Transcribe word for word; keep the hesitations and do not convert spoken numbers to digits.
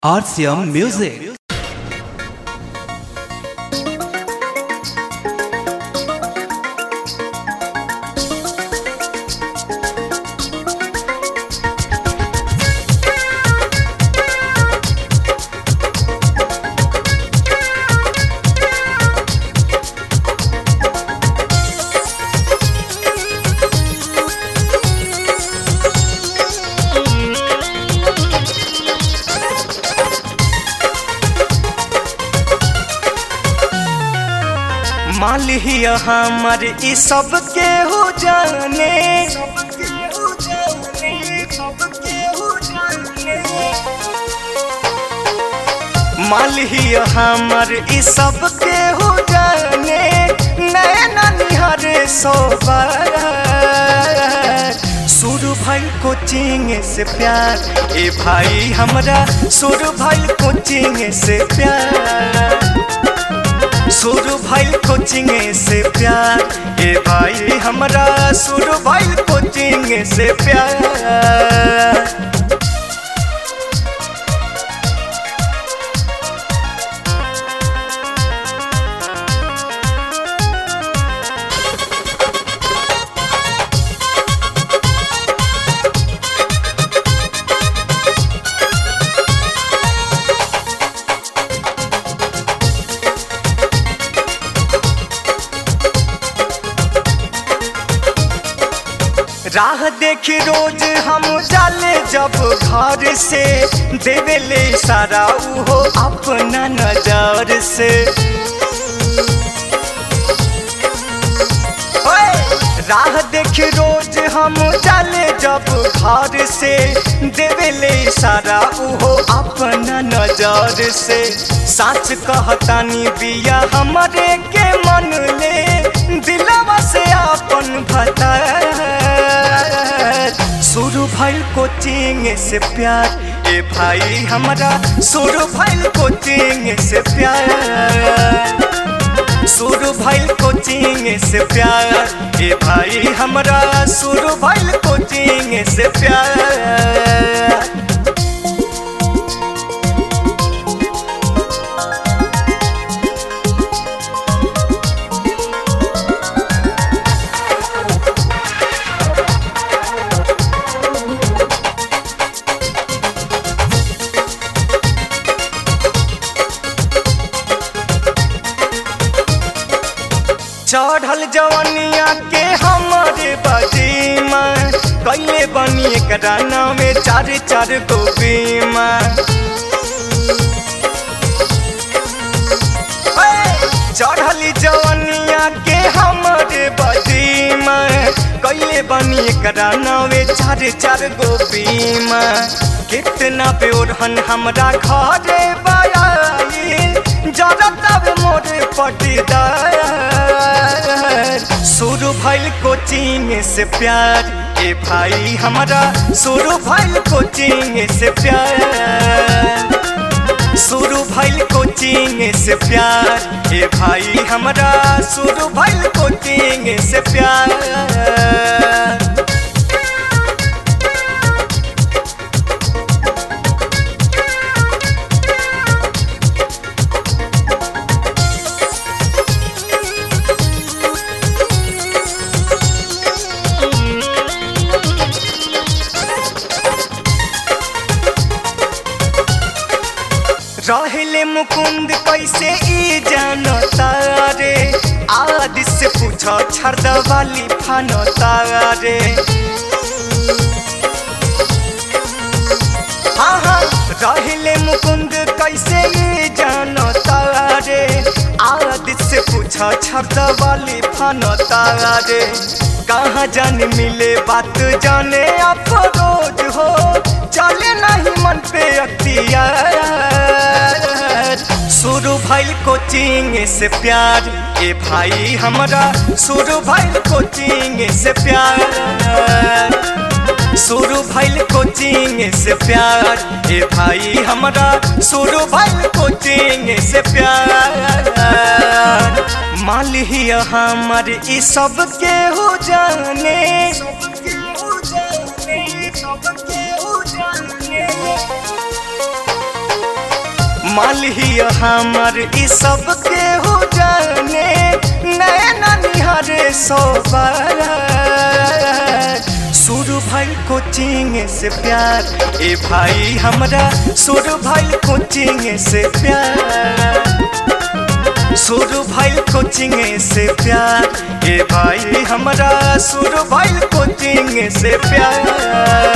R C M Music. मालिया हमर ई सब के हो जाने मालिया हमर ई सब के हो जाने नैना निहार सोबर शुरू भइल कोचिंग से प्यार ए भाई हमरा शुरू भइल कोचिंग से प्यार शुरू भइल कोचिंग से प्यार ए भाई हमरा शुरू भइल कोचिंग से प्यार। राह देखी रोज हम जाले जब घर से देवेले सारा उहो अपना नजर से राह देखी रोज हम जाले जब घर से देवेले सारा उहो अपना नजर से सच कहतानी बिया हमरे के मन ले दिलवा से अपन भता शुरू भइल कोचिंग से प्यार ए भाई हमरा शुरू भइल कोचिंग से प्यार शुरू भइल कोचिंग से प्यार ए भाई हमरा शुरू भइल कोचिंग से प्यार। चढ़ल जवनिया के हमारे बजीमा कैले बनी एकरा नामे चार चार गो बीमा चढ़ल जवनिया के हमारे बजीमा कैले बनी एकरा नामे चार चार गो बीमा कितना बेओढ़न हमरा घरे बयाई जरा तब मोरे पटीदार शुरू भइल कोचिंग से प्यार ए भाई हमरा शुरू भइल कोचिंग से प्यार शुरू भइल कोचिंग से प्यार ए भाई हमरा शुरू भइल कोचिंग से प्यार। रहले मुकुंद कैसे ई जानता रे आदि से पूछो छर्द वाली फानता रे हाँ हाँ रहले मुकुंद कैसे ई जानता रे आदि से पूछो छर्द वाली फानता रे कहाँ जाने मिले बात जाने अफरोज हो चले नहीं मन पे अख्तियार शुरू भइल कोचिंग से प्यार ए भाई हमरा शुरू भइल कोचिंग से प्यार शुरू भइल कोचिंग से प्यार ए भाई हमरा शुरू भइल कोचिंग से प्यार। मालिया हमर ई सब के हो जाने मालिया हमर ई सब के हो जाने नैना निहारे सोबर शुरू भइल कोचिंग से प्यार ए भाई हमरा शुरू भइल कोचिंग से प्यार शुरू भइल कोचिंग से प्यार ए भाई हमरा शुरू भइल कोचिंग से प्यार।